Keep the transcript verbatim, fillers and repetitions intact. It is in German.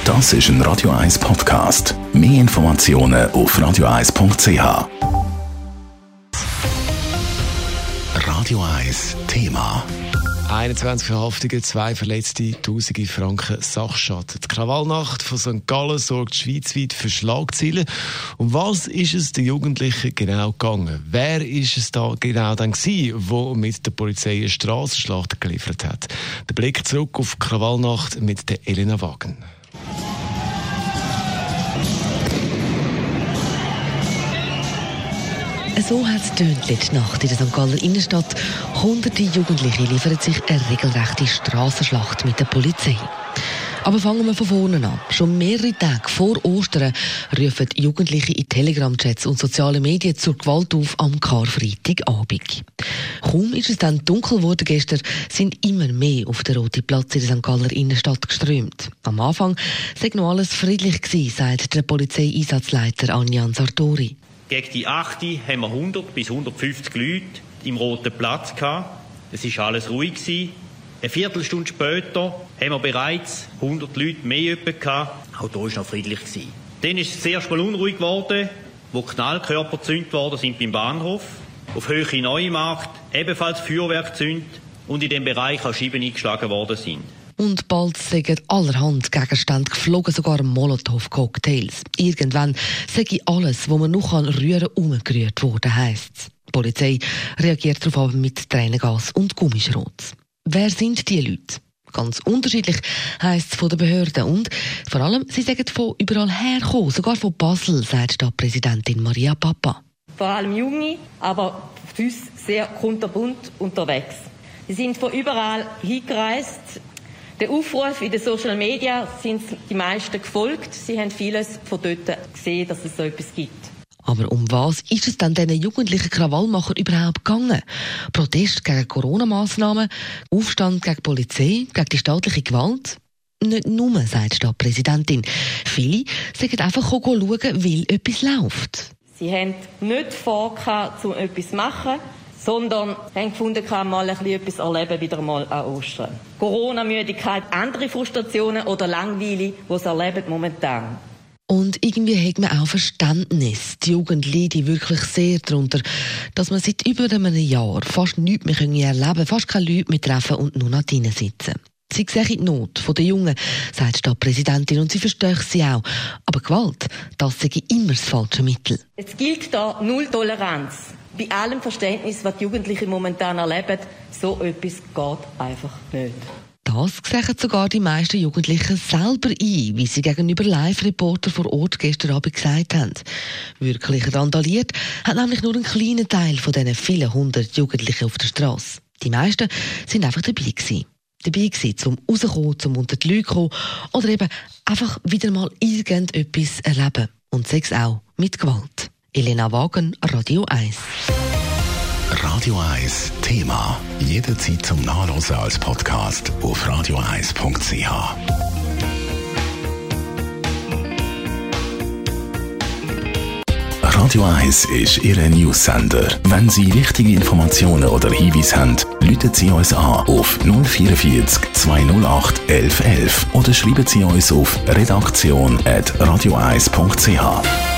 Das ist ein Radio eins Podcast. Mehr Informationen auf radio eins punkt c h. Radio eins Thema. einundzwanzig Verhaftete, zwei Verletzte, tausende Franken Sachschaden. Die Krawallnacht von Sankt Gallen sorgt schweizweit für Schlagzeilen. Um was ist es den Jugendlichen genau gegangen? Wer ist es da genau dann gewesen, der mit der Polizei eine Strassenschlacht geliefert hat? Der Blick zurück auf die Krawallnacht mit der Elena Wagen. So hat es tönt letzte Nacht in der Sankt Galler Innenstadt. Hunderte Jugendliche liefern sich eine regelrechte Strassenschlacht mit der Polizei. Aber fangen wir von vorne an. Schon mehrere Tage vor Ostern rufen Jugendliche in Telegram-Chats und sozialen Medien zur Gewalt auf am Karfreitagabend. Kaum ist es dann dunkel geworden gestern, sind immer mehr auf den Roten Platz in der Sankt Galler Innenstadt geströmt. Am Anfang sei noch alles friedlich gewesen, sagt der Polizeieinsatzleiter Anjan Sartori. Gegen die acht haben wir hundert bis hundertfünfzig Leute im Roten Platz gehabt. Es war alles ruhig gewesen. Eine Viertelstunde später haben wir bereits hundert Leute mehr gehabt. Auch hier war es noch friedlich gewesen. Dann ist es zuerst mal unruhig geworden, wo Knallkörper gezündet worden sind beim Bahnhof. Auf Höhe Neumarkt ebenfalls Feuerwerk gezündet und in dem Bereich auch Scheiben eingeschlagen worden sind. Und bald sind allerhand Gegenstände geflogen, sogar Molotow-Cocktails. Irgendwann sei alles, was man noch rühren kann, umgerührt worden, heisst es. Die Polizei reagiert darauf mit Tränengas und Gummischrot. Wer sind die Leute? Ganz unterschiedlich heisst es von den Behörden. Und vor allem, sie sagen von überall herkommen, sogar von Basel, sagt Stadtpräsidentin Maria Papa. Vor allem Junge, aber für uns sehr kunterbunt unterwegs. Sie sind von überall hingereist. Der Aufruf in den Social Media sind die meisten gefolgt. Sie haben vieles von dort gesehen, dass es so etwas gibt. Aber um was ist es denn diesen jugendlichen Krawallmachern überhaupt gegangen? Protest gegen Corona-Massnahmen, Aufstand gegen die Polizei, gegen die staatliche Gewalt? Nicht nur, sagt die Stadtpräsidentin. Viele sagen einfach schauen, weil etwas läuft. Sie haben nicht vor, um etwas zu machen, sondern haben gefunden, mal ein bisschen etwas erleben, wieder mal an Ostern. Corona-Müdigkeit, andere Frustrationen oder Langweile, die sie erleben momentan. Und irgendwie hat man auch Verständnis. Die Jugend leidet wirklich sehr darunter, dass man seit über einem Jahr fast nichts mehr erleben kann, fast keine Leute mehr treffen und nur noch drinnen sitzen. Sie sehen die Not der Jungen, sagt die Stadtpräsidentin, und sie versteht sie auch. Aber Gewalt, das sei immer das falsche Mittel. Es gilt da Null Toleranz. Bei allem Verständnis, was die Jugendlichen momentan erleben, so etwas geht einfach nicht. Das sehen sogar die meisten Jugendlichen selber ein, wie sie gegenüber Live-Reporter vor Ort gestern Abend gesagt haben. Wirklich randaliert hat nämlich nur ein kleiner Teil von diesen vielen hundert Jugendlichen auf der Straße. Die meisten sind einfach dabei gewesen. Dabei gewesen, zum rauskommen, zum unter die Leute kommen oder eben einfach wieder mal irgendetwas erleben. Und sechs auch mit Gewalt. Elena Wagen, Radio eins. Radio eins Thema. Jederzeit zum Nachlesen als Podcast auf radio eins punkt c h. Radio eins ist Ihr News-Sender. Wenn Sie wichtige Informationen oder Hinweise haben, rufen Sie uns an auf null vierundvierzig zweihundertacht elf elf oder schreiben Sie uns auf redaktion at radio eins punkt c h.